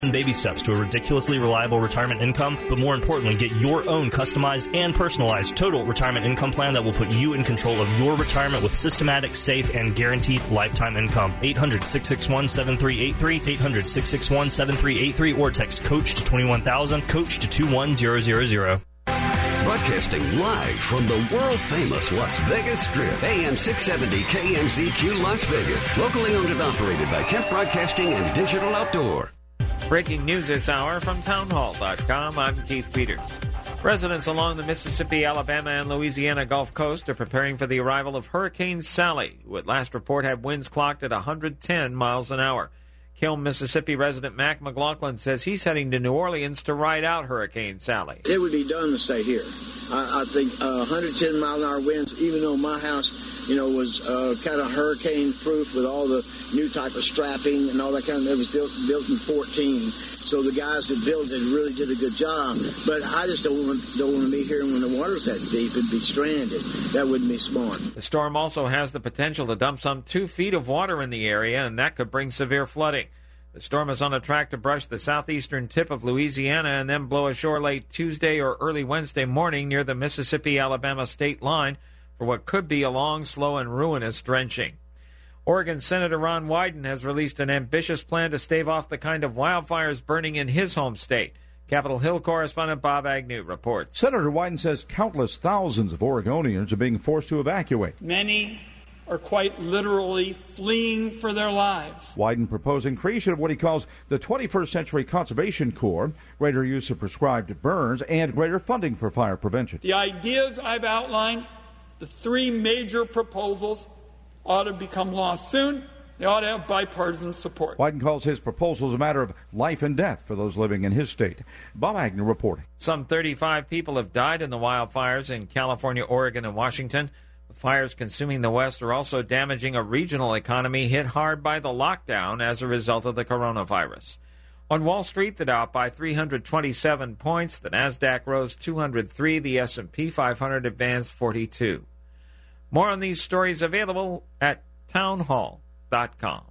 Baby steps to a ridiculously reliable retirement income, but more importantly, get your own customized and personalized total retirement income plan that will put you in control of your retirement with systematic, safe, and guaranteed lifetime income. 800-661-7383, 800-661-7383, or text COACH to 21000, COACH to 21000. Broadcasting live from the world-famous Las Vegas Strip, AM 670 KMZQ Las Vegas. Locally owned and operated by Kemp Broadcasting and Digital Outdoor. Breaking news this hour from townhall.com. I'm Keith Peters. Residents along the Mississippi, Alabama, and Louisiana Gulf Coast are preparing for the arrival of Hurricane Sally, who at last report had winds clocked at 110 miles an hour. Kiln, Mississippi resident Mac McLaughlin says he's heading to New Orleans to ride out Hurricane Sally. It would be dumb to stay here. I think 110 mile an hour winds, even though my house, was kind of hurricane proof with all the new type of strapping and all that kind of, it was built in 14. So the guys that built it really did a good job. But I just don't want to be here when the water's that deep and be stranded. That wouldn't be smart. The storm also has the potential to dump some 2 feet of water in the area, and that could bring severe flooding. The storm is on a track to brush the southeastern tip of Louisiana and then blow ashore late Tuesday or early Wednesday morning near the Mississippi-Alabama state line for what could be a long, slow, and ruinous drenching. Oregon Senator Ron Wyden has released an ambitious plan to stave off the kind of wildfires burning in his home state. Capitol Hill correspondent Bob Agnew reports. Senator Wyden says countless thousands of Oregonians are being forced to evacuate. Many are quite literally fleeing for their lives. Wyden proposing creation of what he calls the 21st Century Conservation Corps, greater use of prescribed burns, and greater funding for fire prevention. The ideas I've outlined, the 3 major proposals, ought to become law soon. They ought to have bipartisan support. Wyden calls his proposals a matter of life and death for those living in his state. Bob Agnew reporting. Some 35 people have died in the wildfires in California, Oregon, and Washington. The fires consuming the West are also damaging a regional economy hit hard by the lockdown as a result of the coronavirus. On Wall Street, the Dow up by 327 points. The Nasdaq rose 203. The S&P 500 advanced 42. More on these stories available at townhall.com.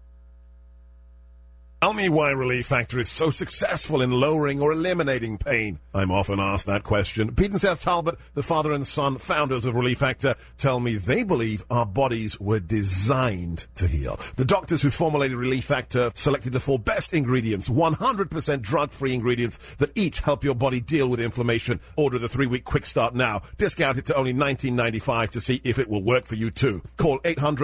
Tell me why Relief Factor is so successful in lowering or eliminating pain. I'm often asked that question. Pete and Seth Talbot, the father and son founders of Relief Factor, tell me they believe our bodies were designed to heal. The doctors who formulated Relief Factor selected the 4 best ingredients, 100% drug-free ingredients that each help your body deal with inflammation. Order the 3-week quick start now. Discount it to only $19.95 to see if it will work for you too. Call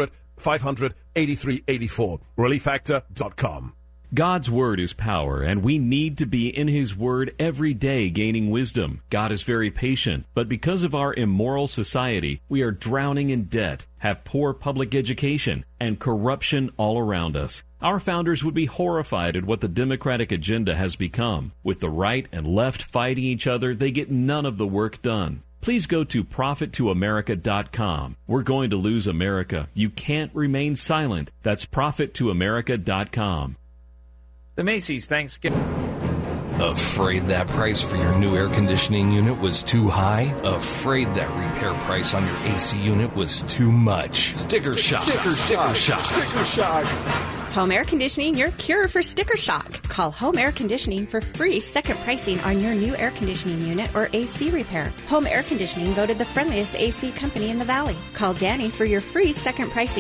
800-500-8384. ReliefFactor.com. God's Word is power, and we need to be in His Word every day gaining wisdom. God is very patient, but because of our immoral society, we are drowning in debt, have poor public education, and corruption all around us. Our founders would be horrified at what the Democratic agenda has become. With the right and left fighting each other, they get none of the work done. Please go to ProfitToAmerica.com. We're going to lose America. You can't remain silent. That's ProfitToAmerica.com. The Macy's Thanksgiving. Afraid that price for your new air conditioning unit was too high? Afraid that repair price on your AC unit was too much? Sticker shock. Sticker shock. Home Air Conditioning, your cure for sticker shock. Call Home Air Conditioning for free second pricing on your new air conditioning unit or AC repair. Home Air Conditioning voted the friendliest AC company in the Valley. Call Danny for your free second pricing.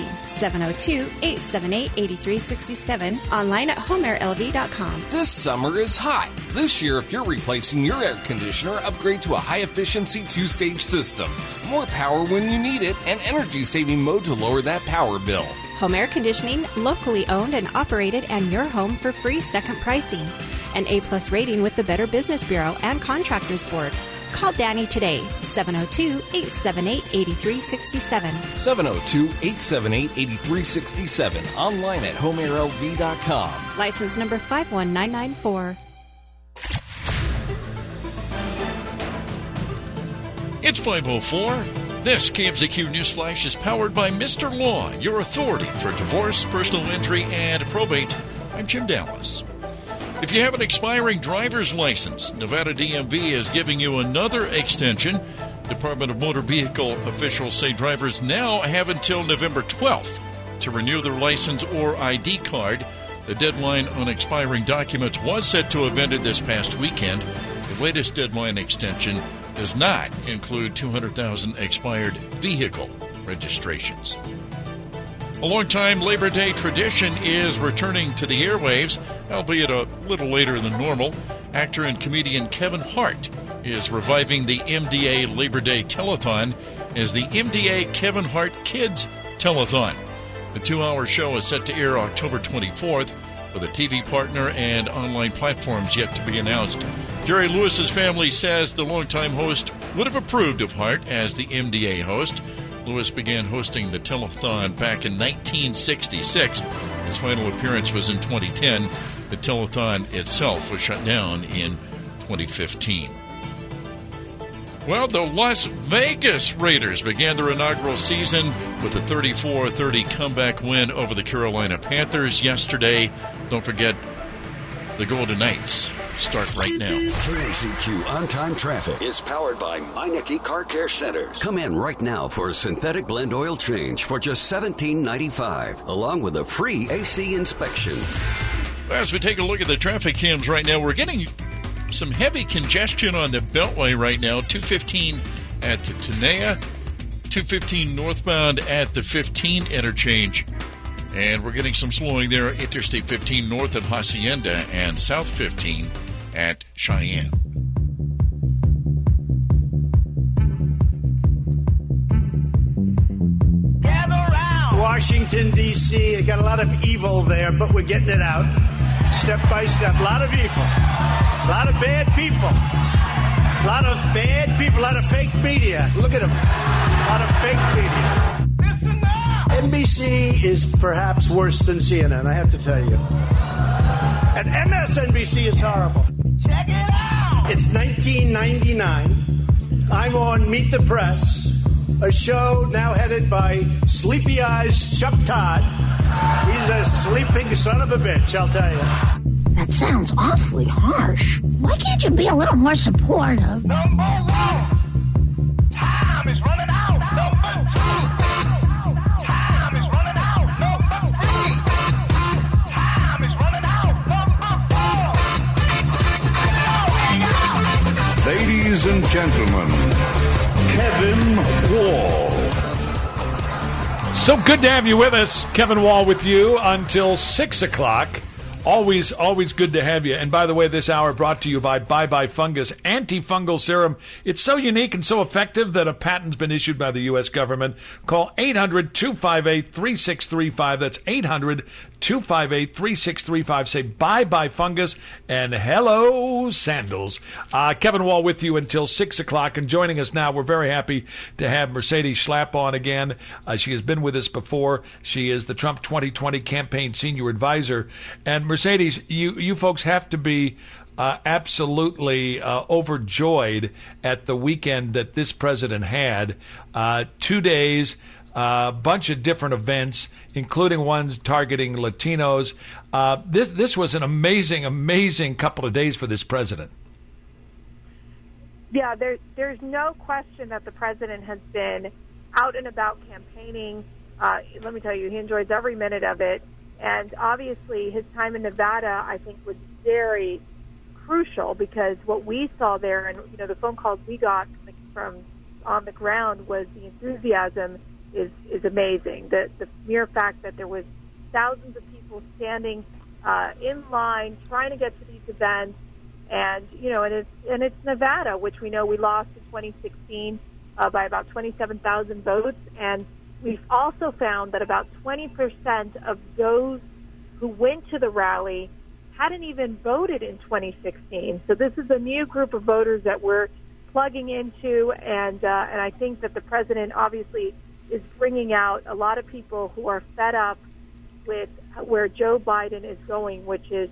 702-878-8367. Online at homeairlv.com. This summer is hot. This year, if you're replacing your air conditioner, upgrade to a high-efficiency 2-stage system. More power when you need it, and energy-saving mode to lower that power bill. Home Air Conditioning, locally owned and operated, and your home for free second pricing. An A+ rating with the Better Business Bureau and Contractors Board. Call Danny today, 702-878-8367. 702-878-8367. Online at homeairlv.com. License number 51994. It's 5:04. This KMZQ Newsflash is powered by Mr. Law, your authority for divorce, personal injury, and probate. I'm Jim Dallas. If you have an expiring driver's license, Nevada DMV is giving you another extension. Department of Motor Vehicle officials say drivers now have until November 12th to renew their license or ID card. The deadline on expiring documents was set to have ended this past weekend. The latest deadline extension does not include 200,000 expired vehicle registrations. A long-time Labor Day tradition is returning to the airwaves, albeit a little later than normal. Actor and comedian Kevin Hart is reviving the MDA Labor Day Telethon as the MDA Kevin Hart Kids Telethon. The 2-hour show is set to air October 24th, with a TV partner and online platforms yet to be announced. Jerry Lewis's family says the longtime host would have approved of Hart as the MDA host. Lewis began hosting the telethon back in 1966. His final appearance was in 2010. The telethon itself was shut down in 2015. Well, the Las Vegas Raiders began their inaugural season with a 34-30 comeback win over the Carolina Panthers yesterday. Don't forget, the Golden Knights start right now. KMZQ On-Time Traffic is powered by Meineke Car Care Centers. Come in right now for a synthetic blend oil change for just $17.95, along with a free AC inspection. As we take a look at the traffic cams right now, we're getting some heavy congestion on the Beltway right now. 215 at the Tenaya, 215 northbound at the 15 interchange. And we're getting some slowing there. Interstate 15 north at Hacienda and South 15 at Cheyenne. Washington, D.C. Got a lot of evil there, but we're getting it out step by step. A lot of evil. A lot of bad people. A lot of bad people. A lot of fake media. Look at them. A lot of fake media. Listen up. NBC is perhaps worse than CNN, I have to tell you. And MSNBC is horrible. Check it out. It's 1999. I'm on Meet the Press, a show now headed by Sleepy Eyes Chuck Todd. He's a sleeping son of a bitch, I'll tell you. That sounds awfully harsh. Why can't you be a little more supportive? Number one, time is running out. Number two, time is running out. Number three, time is running out. Number four. Ladies and gentlemen, Kevin Wall. So good to have you with us. Kevin Wall with you until 6 o'clock. Always good to have you. And by the way, this hour brought to you by Bye Bye Fungus Antifungal Serum. It's so unique and so effective that a patent's been issued by the U.S. government. Call 800-258-3635. That's 800-258-3635. Say Bye Bye Fungus and hello sandals. Kevin Wall with you until 6 o'clock. And joining us now, we're very happy to have Mercedes Schlapp on again. She has been with us before. She is the Trump 2020 campaign senior advisor. And Mercedes, you folks have to be absolutely overjoyed at the weekend that this president had. 2 days, a bunch of different events, including ones targeting Latinos. This was an amazing couple of days for this president. Yeah, there's no question that the president has been out and about campaigning. Let me tell you, he enjoys every minute of it. And obviously his time in Nevada, I think, was very crucial because what we saw there and, the phone calls we got from on the ground was the enthusiasm is amazing. The mere fact that there was thousands of people standing in line trying to get to these events and, and it's Nevada, which we know we lost in 2016 by about 27,000 votes. And we've also found that about 20% of those who went to the rally hadn't even voted in 2016. So this is a new group of voters that we're plugging into, and I think that the president obviously is bringing out a lot of people who are fed up with where Joe Biden is going, which is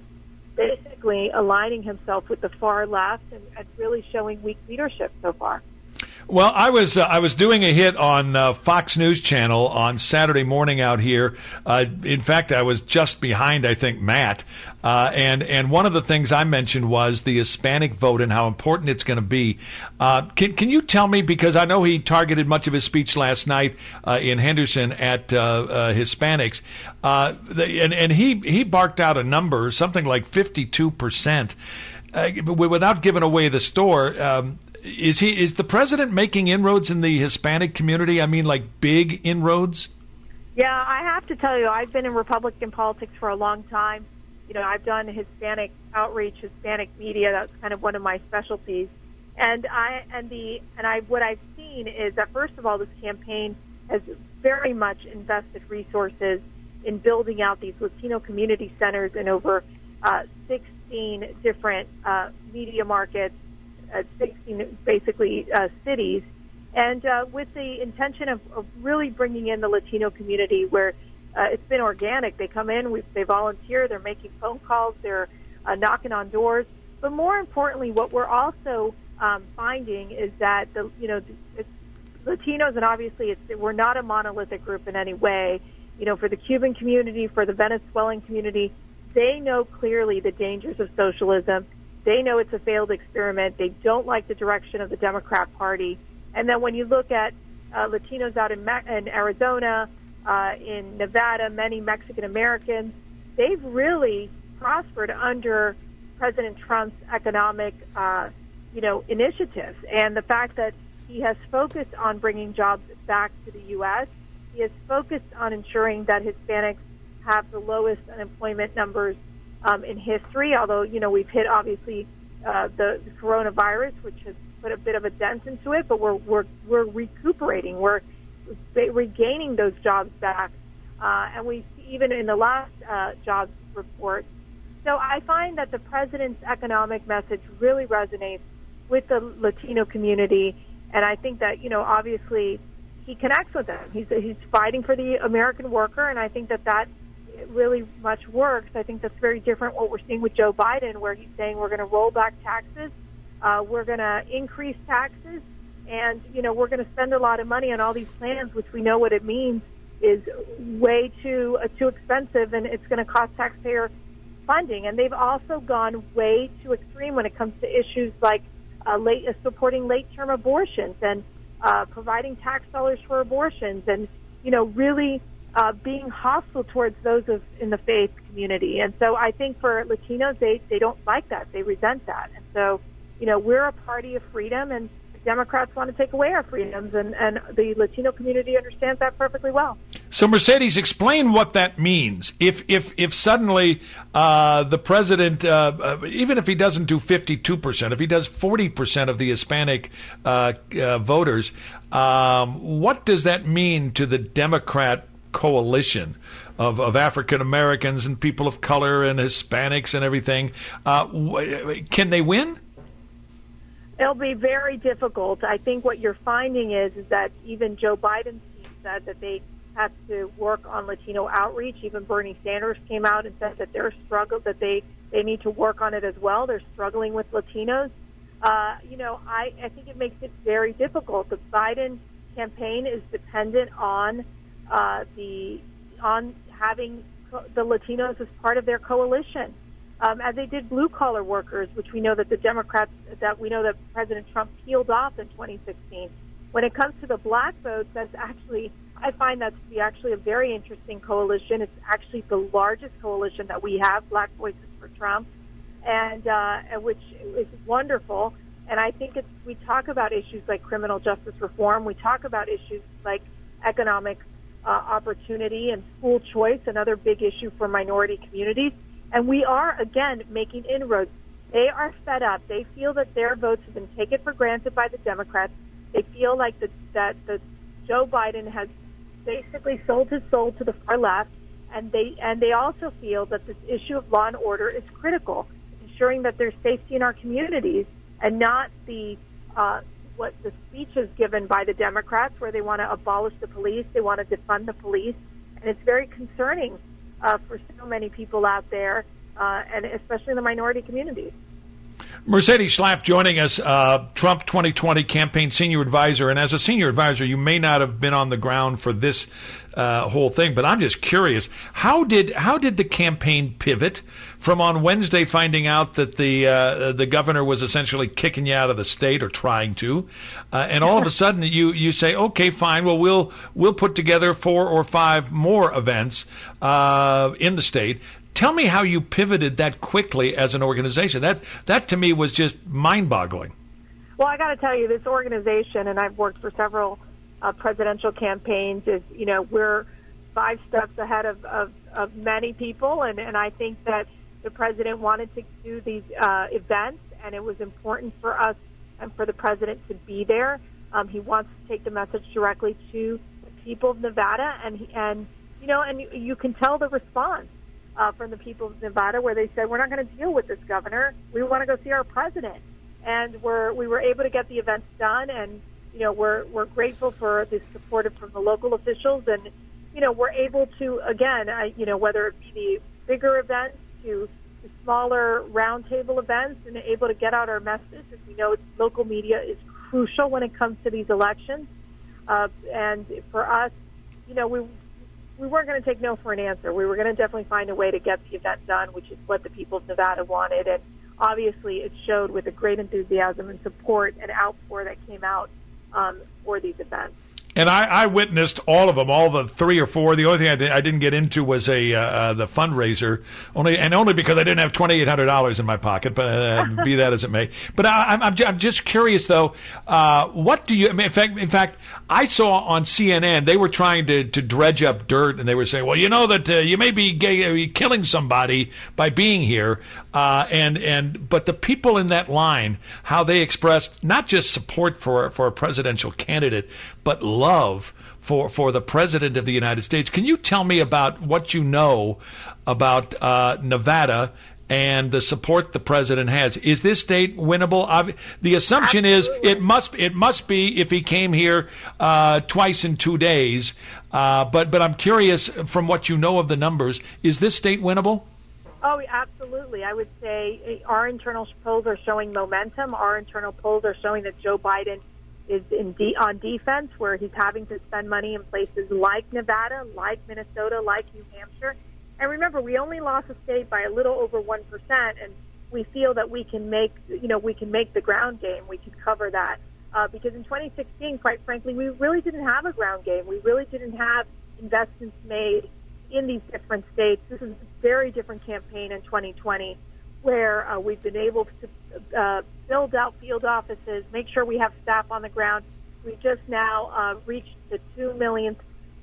basically aligning himself with the far left and really showing weak leadership so far. Well, I was doing a hit on Fox News Channel on Saturday morning out here. In fact, I was just behind, I think, Matt. And one of the things I mentioned was the Hispanic vote and how important it's going to be. Can you tell me, because I know he targeted much of his speech last night in Henderson at Hispanics, and he barked out a number, something like 52%, without giving away the store. Is the president making inroads in the Hispanic community? I mean, like big inroads? Yeah, I have to tell you, I've been in Republican politics for a long time. You know, I've done Hispanic outreach, Hispanic media. That's kind of one of my specialties. And what I've seen is that, first of all, this campaign has very much invested resources in building out these Latino community centers in over 16 different media markets, 16 basically cities, and with the intention of really bringing in the Latino community, where it's been organic. They come in, they volunteer, they're making phone calls, they're knocking on doors. But more importantly, what we're also finding is that it's Latinos, and obviously we're not a monolithic group in any way. You know, for the Cuban community, for the Venezuelan community, they know clearly the dangers of socialism. They know it's a failed experiment. They don't like the direction of the Democrat Party. And then when you look at Latinos out in Arizona, in Nevada, many Mexican Americans, they've really prospered under President Trump's economic, initiatives. And the fact that he has focused on bringing jobs back to the U.S., he has focused on ensuring that Hispanics have the lowest unemployment numbers in history, although, we've hit, obviously, the coronavirus, which has put a bit of a dent into it, but we're recuperating. We're regaining those jobs back. And we even in the last jobs report. So I find that the president's economic message really resonates with the Latino community, and I think that, obviously he connects with them. He's fighting for the American worker, and I think that really much works. I think that's very different what we're seeing with Joe Biden, where he's saying we're going to roll back taxes, we're going to increase taxes, and we're going to spend a lot of money on all these plans, which we know what it means is way too expensive, and it's going to cost taxpayer funding. And they've also gone way too extreme when it comes to issues like supporting late-term abortions and providing tax dollars for abortions, and really being hostile towards those in the faith community. And so I think for Latinos, they don't like that. They resent that. And so, we're a party of freedom, and Democrats want to take away our freedoms, and the Latino community understands that perfectly well. So, Mercedes, explain what that means. If suddenly the president, even if he doesn't do 52%, if he does 40% of the Hispanic voters, what does that mean to the Democrat coalition of African Americans and people of color and Hispanics and everything? Can they win? It'll be very difficult. I think what you're finding is that even Joe Biden's team said that they have to work on Latino outreach. Even Bernie Sanders came out and said that they need to work on it as well. They're struggling with Latinos. I think it makes it very difficult. The Biden campaign is dependent on having the Latinos as part of their coalition. As they did blue-collar workers, which we know that that President Trump peeled off in 2016. When it comes to the black votes, I find that to be actually a very interesting coalition. It's actually the largest coalition that we have, Black Voices for Trump, and which is wonderful. And I think we talk about issues like criminal justice reform. We talk about issues like economic opportunity and school choice, another big issue for minority communities. And we are, again, making inroads. They are fed up. They feel that their votes have been taken for granted by the Democrats. They feel like that Joe Biden has basically sold his soul to the far left. And they also feel that this issue of law and order is critical, ensuring that there's safety in our communities, and not what the speeches given by the Democrats, where they want to abolish the police, they want to defund the police. And it's very concerning for so many people out there, and especially in the minority communities. Mercedes Schlapp joining us, Trump 2020 campaign senior advisor. And as a senior advisor, you may not have been on the ground for this whole thing, but I'm just curious. How did the campaign pivot from on Wednesday finding out that the governor was essentially kicking you out of the state or trying to, and all of a sudden you say, okay, fine, well we'll put together 4 or 5 more events in the state. Tell me how you pivoted that quickly as an organization. That to me was just mind-boggling. Well, I got to tell you, this organization, and I've worked for several presidential campaigns, is, we're 5 steps ahead of many people, and I think that the president wanted to do these events, and it was important for us and for the president to be there. He wants to take the message directly to the people of Nevada, and you can tell the response from the people of Nevada, where they said, we're not going to deal with this governor. We want to go see our president. And we were able to get the events done, and we're grateful for the support from the local officials, and we're able to, again, whether it be the bigger events to the smaller roundtable events, and able to get out our message. As we know, local media is crucial when it comes to these elections, and for us, we weren't going to take no for an answer. We were going to definitely find a way to get the event done, which is what the people of Nevada wanted. And obviously it showed with a great enthusiasm and support and outpour that came out for these events. And I witnessed all of them, all the 3 or 4. The only thing I didn't get into was the fundraiser, only because I didn't have $2,800 in my pocket. But be that as it may. But I'm just curious though. What do you? In fact, I saw on CNN they were trying to dredge up dirt, and they were saying, well, that you may be killing somebody by being here. But the people in that line, how they expressed not just support for a presidential candidate, but love for the President of the United States. Can you tell me about what you know about Nevada and the support the President has? Is this state winnable? The assumption Absolutely. Is it must be if he came here twice in 2 days. But I'm curious, from what you know of the numbers, is this state winnable? Oh, absolutely. I would say our internal polls are showing momentum. Our internal polls are showing that Joe Biden is on defense, where he's having to spend money in places like Nevada, like Minnesota, like New Hampshire. And remember, we only lost a state by a little over 1%, and we feel that we can make the ground game. We can cover that because in 2016, quite frankly, we really didn't have a ground game. We really didn't have investments made in these different states. This is a very different campaign in 2020, where we've been able to build out field offices, make sure we have staff on the ground. We just now reached the 2 millionth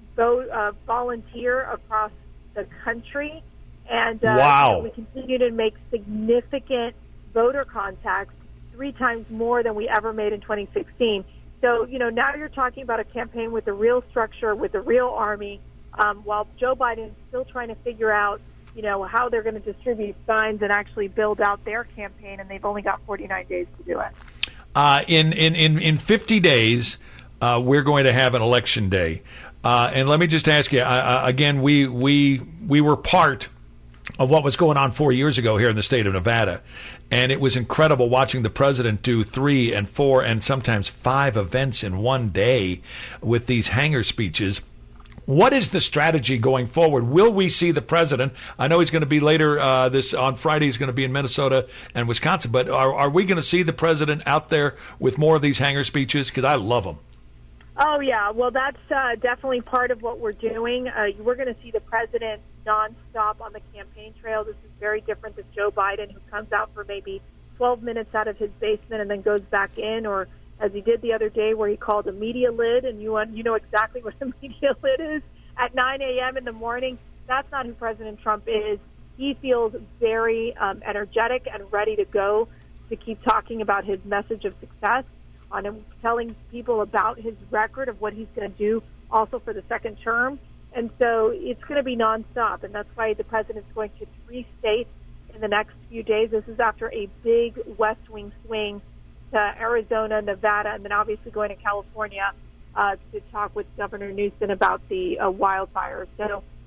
volunteer across the country, and wow. We continue to make significant voter contacts, 3 times more than we ever made in 2016. So, now you're talking about a campaign with a real structure, with a real army, while Joe Biden is still trying to figure out how they're going to distribute signs and actually build out their campaign, and they've only got 49 days to do it. In 50 days, we're going to have an election day. And let me just ask you, again, we were part of what was going on 4 years ago here in the state of Nevada. And it was incredible watching the president do 3 and 4 and sometimes 5 events in one day with these hanger speeches. What is the strategy going forward? Will we see the president? I know he's going to be later on Friday. He's going to be in Minnesota and Wisconsin. But are we going to see the president out there with more of these hanger speeches? Because I love them. Oh, yeah. Well, that's definitely part of what we're doing. We're going to see the president nonstop on the campaign trail. This is very different than Joe Biden, who comes out for maybe 12 minutes out of his basement and then goes back in, or as he did the other day where he called a media lid, and you know exactly what a media lid is, at 9 a.m. in the morning. That's not who President Trump is. He feels very energetic and ready to go to keep talking about his message of success, on him telling people about his record of what he's going to do also for the second term. And so it's going to be nonstop, and that's why the president's going to 3 states in the next few days. This is after a big West Wing swing to Arizona, Nevada, and then obviously going to California to talk with Governor Newsom about the wildfires. So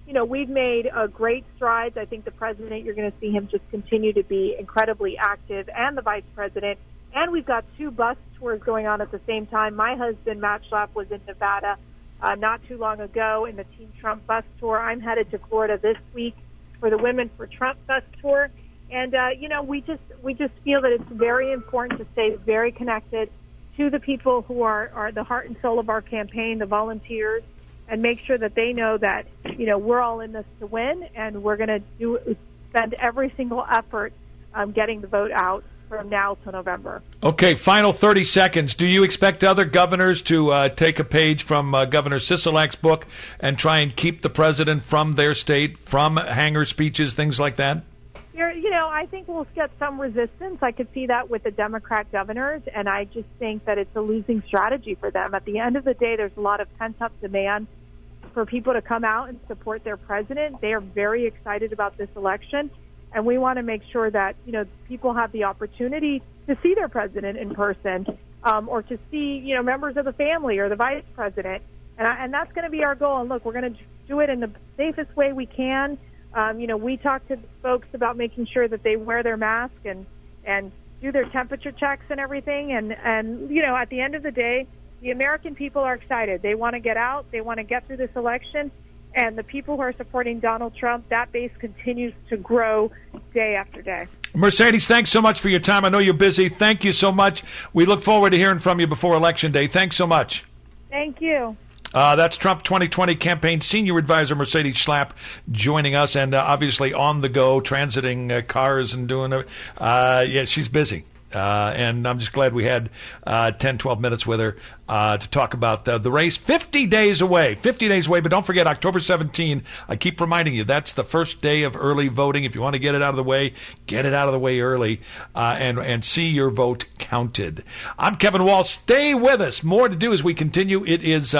we've made great strides. I think the president, you're going to see him just continue to be incredibly active, and the vice president. And we've got 2 bus tours going on at the same time. My husband, Matt Schlapp, was in Nevada not too long ago in the Team Trump bus tour. I'm headed to Florida this week for the Women for Trump bus tour. And, we just feel that it's very important to stay very connected to the people who are the heart and soul of our campaign, the volunteers, and make sure that they know that, we're all in this to win, and we're going to spend every single effort getting the vote out from now till November. Okay, final 30 seconds. Do you expect other governors to take a page from Governor Sisolak's book and try and keep the president from their state, from hanger speeches, things like that? I think we'll get some resistance. I could see that with the Democrat governors, and I just think that it's a losing strategy for them. At the end of the day, there's a lot of pent-up demand for people to come out and support their president. They are very excited about this election, and we want to make sure that, people have the opportunity to see their president in person, or to see, members of the family or the vice president. And that's going to be our goal. And look, we're going to do it in the safest way we can. We talk to folks about making sure that they wear their mask and do their temperature checks and everything. And at the end of the day, the American people are excited. They want to get out. They want to get through this election. And the people who are supporting Donald Trump, that base continues to grow day after day. Mercedes, thanks so much for your time. I know you're busy. Thank you so much. We look forward to hearing from you before Election Day. Thanks so much. Thank you. That's Trump 2020 campaign senior advisor Mercedes Schlapp joining us, and obviously on the go, transiting cars and doing it. She's busy. And I'm just glad we had 10, 12 minutes with her to talk about the race. 50 days away. But don't forget, October 17, I keep reminding you, that's the first day of early voting. If you want to get it out of the way, get it out of the way early and see your vote counted. I'm Kevin Wall. Stay with us. More to do as we continue. It is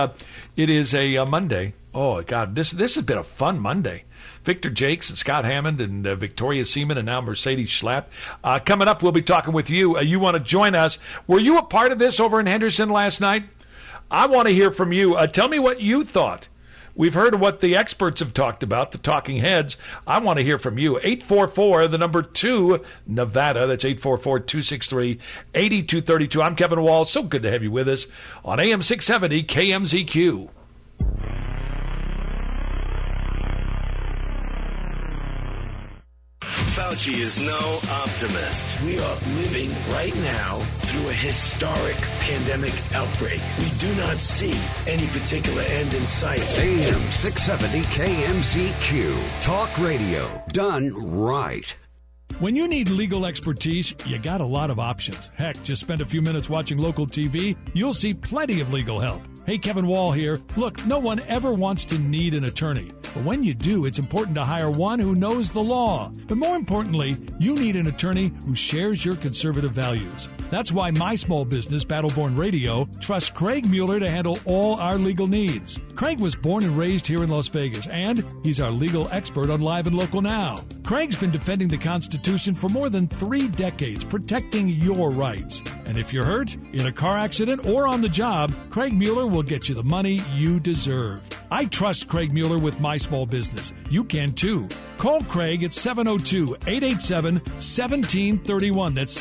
a Monday. Oh, God, this has been a fun Monday. Victor Jakes and Scott Hammond and Victoria Seaman and now Mercedes Schlapp. Coming up, we'll be talking with you. You want to join us. Were you a part of this over in Henderson last night? I want to hear from you. Tell me what you thought. We've heard what the experts have talked about, the talking heads. I want to hear from you. 844, the number 2, Nevada. That's 844-263-8232. I'm Kevin Wall. So good to have you with us on AM 670 KMZQ. Fauci is no optimist. We are living right now through a historic pandemic outbreak. We do not see any particular end in sight. AM 670 KMZQ. Talk radio done right. When you need legal expertise, you got a lot of options. Heck, just spend a few minutes watching local TV. You'll see plenty of legal help. Hey, Kevin Wall here. Look, no one ever wants to need an attorney. But when you do, it's important to hire one who knows the law. But more importantly, you need an attorney who shares your conservative values. That's why my small business, Battleborn Radio, trusts Craig Mueller to handle all our legal needs. Craig was born and raised here in Las Vegas, and he's our legal expert on Live and Local Now. Craig's been defending the Constitution for more than 3 decades, protecting your rights. And if you're hurt, in a car accident, or on the job, Craig Mueller will get you the money you deserve. I trust Craig Mueller with my small business. You can too. Call Craig at 702-887-1731. That's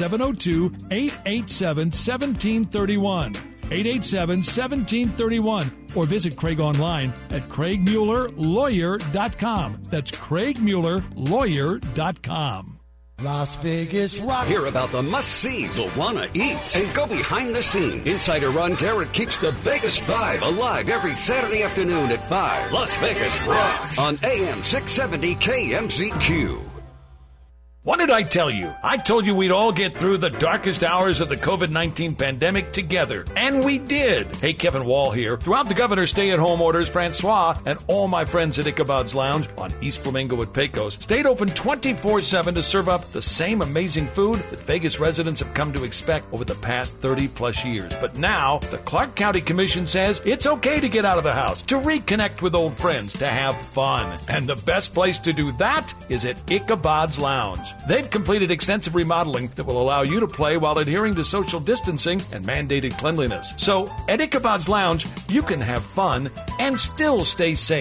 702-887-1731. 887-1731. Or visit Craig online at CraigMuellerLawyer.com. That's CraigMuellerLawyer.com. Las Vegas Rock. Hear about the must-sees, the wanna-eats, and go behind the scenes. Insider Ron Garrett keeps the Vegas vibe alive every Saturday afternoon at 5. Las Vegas Rock on AM 670 KMZQ. What did I tell you? I told you we'd all get through the darkest hours of the COVID-19 pandemic together. And we did. Hey, Kevin Wall here. Throughout the governor's stay-at-home orders, Francois and all my friends at Ichabod's Lounge on East Flamingo at Pecos stayed open 24/7 to serve up the same amazing food that Vegas residents have come to expect over the past 30-plus years. But now, the Clark County Commission says it's okay to get out of the house, to reconnect with old friends, to have fun. And the best place to do that is at Ichabod's Lounge. They've completed extensive remodeling that will allow you to play while adhering to social distancing and mandated cleanliness. So, at Ichabod's Lounge, you can have fun and still stay safe.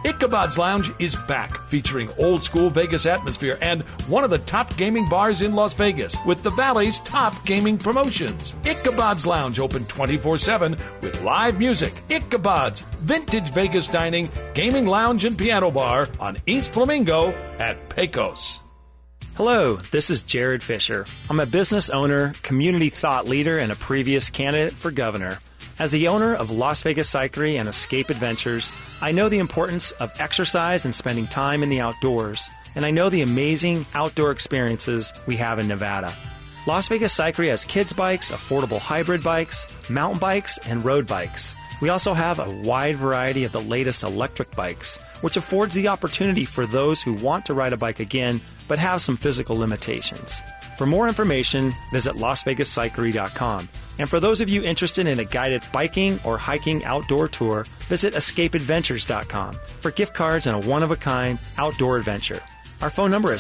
Ichabod's Lounge is back, featuring old-school Vegas atmosphere and one of the top gaming bars in Las Vegas with the Valley's top gaming promotions. Ichabod's Lounge, open 24/7 with live music. Ichabod's, vintage Vegas dining, gaming lounge, and piano bar on East Flamingo at Pecos. Hello, this is Jared Fisher. I'm a business owner, community thought leader, and a previous candidate for governor. As the owner of Las Vegas Cyclery and Escape Adventures, I know the importance of exercise and spending time in the outdoors, and I know the amazing outdoor experiences we have in Nevada. Las Vegas Cyclery has kids bikes, affordable hybrid bikes, mountain bikes, and road bikes. We also have a wide variety of the latest electric bikes, which affords the opportunity for those who want to ride a bike again but have some physical limitations. For more information, visit LasVegasCyclery.com. And for those of you interested in a guided biking or hiking outdoor tour, visit EscapeAdventures.com for gift cards and a one-of-a-kind outdoor adventure. Our phone number is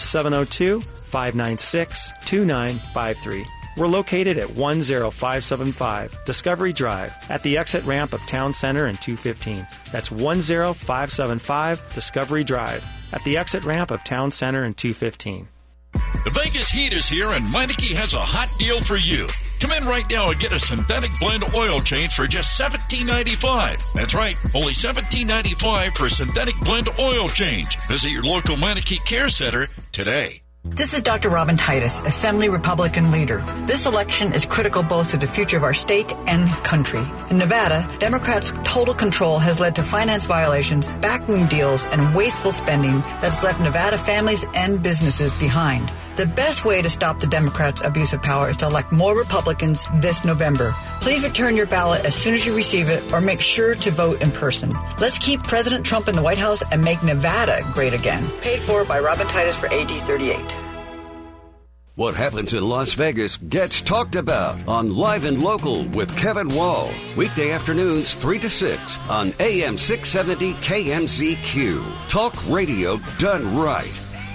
702-596-2953. We're located at 10575 Discovery Drive at the exit ramp of Town Center and 215. That's 10575 Discovery Drive at the exit ramp of Town Center and 215. The Vegas heat is here, and Meineke has a hot deal for you. Come in right now and get a synthetic blend oil change for just $17.95. That's right, only $17.95 for a synthetic blend oil change. Visit your local Meineke Care Center today. This is Dr. Robin Titus, Assembly Republican leader. This election is critical both to the future of our state and country. In Nevada, Democrats' total control has led to finance violations, backroom deals, and wasteful spending that has left Nevada families and businesses behind. The best way to stop the Democrats' abuse of power is to elect more Republicans this November. Please return your ballot as soon as you receive it, or make sure to vote in person. Let's keep President Trump in the White House and make Nevada great again. Paid for by Robin Titus for AD 38. What happens in Las Vegas gets talked about on Live and Local with Kevin Wall. Weekday afternoons 3 to 6 on AM 670 KMZQ. Talk radio done right.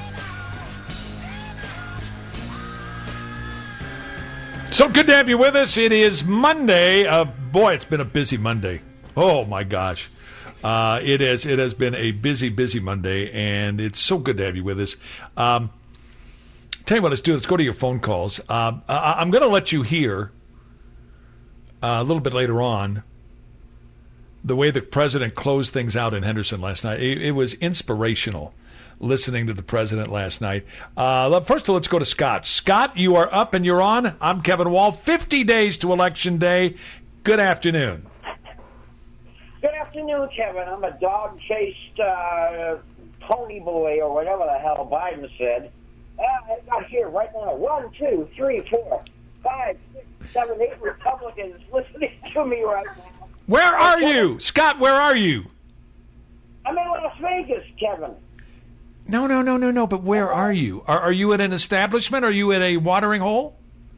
So good to have you with us. It is Monday. Boy, it's been a busy Monday. Oh, my gosh. It has been a busy, busy Monday, and it's so good to have you with us. Tell you what, let's do. Let's go to your phone calls. I'm going to let you hear a little bit later on the way the president closed things out in Henderson last night. It was inspirational listening to the president last night. First of all, let's go to Scott. Scott, you are up and you're on. I'm Kevin Wall. 50 days to Election Day. Good afternoon. Good afternoon, Kevin. I'm a dog-chased pony boy, or whatever the hell Biden said. I got here right now 1, 2, 3, 4, 5, 6, 7, 8 Republicans listening to me right now. Where are you? Scott, where are you? I'm in Las Vegas, Kevin. No, but where are you? Are you at an establishment? Are you at a watering hole?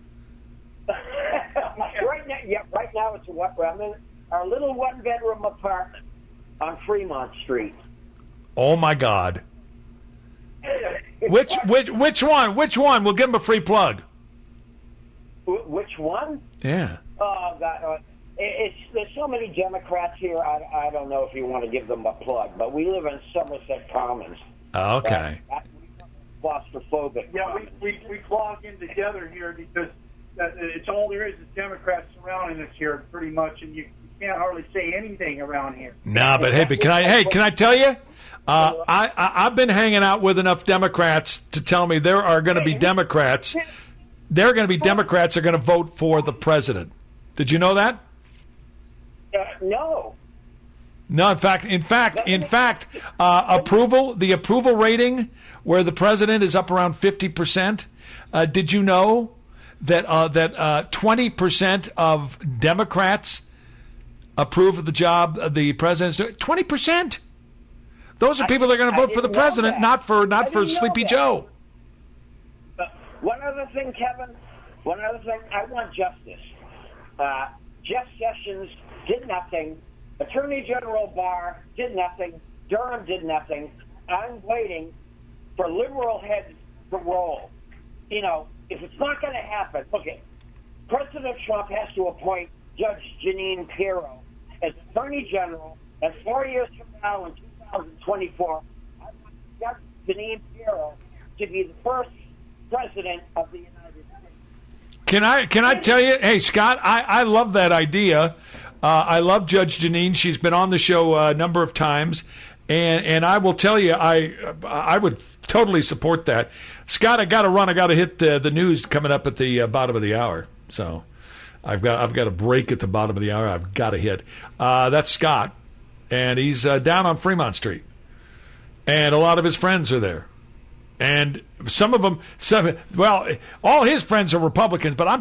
Right now it's I'm in our little one-bedroom apartment on Fremont Street. Oh, my God. Which one? Which one? We'll give him a free plug. Which one? Yeah. Oh, God. There's so many Democrats here, I don't know if you want to give them a plug, but we live in Somerset Commons. Okay. Claustrophobic. Yeah, we clog in together here because it's all there is Democrats surrounding us here pretty much, and you can't hardly say anything around here. No, but can I tell you? I've been hanging out with enough Democrats to tell me there are going to be Democrats. There are going to be Democrats that are going to vote for the president. Did you know that? No. No, in fact, the approval rating where the president is up around 50%. Did you know that 20% of Democrats approve of the job the president's doing? 20%. Those are people that are going to vote for the president, not for Sleepy Joe. One other thing, Kevin. I want justice. Jeff Sessions did nothing. Attorney General Barr did nothing. Durham did nothing. I'm waiting for liberal heads to roll. You know, if it's not going to happen, okay, President Trump has to appoint Judge Jeanine Pirro as Attorney General, and 4 years from now in 2024, I want Judge Jeanine Pirro to be the first president of the United States. Can I tell you, hey, Scott, I love that idea. I love Judge Jeanine. She's been on the show a number of times. And I will tell you, I would totally support that. Scott, I got to run. I got to hit the news coming up at the bottom of the hour. So I've got a break at the bottom of the hour. I've got to hit. That's Scott, and he's down on Fremont Street, and a lot of his friends are there, and some of them. Well, all his friends are Republicans, but I'm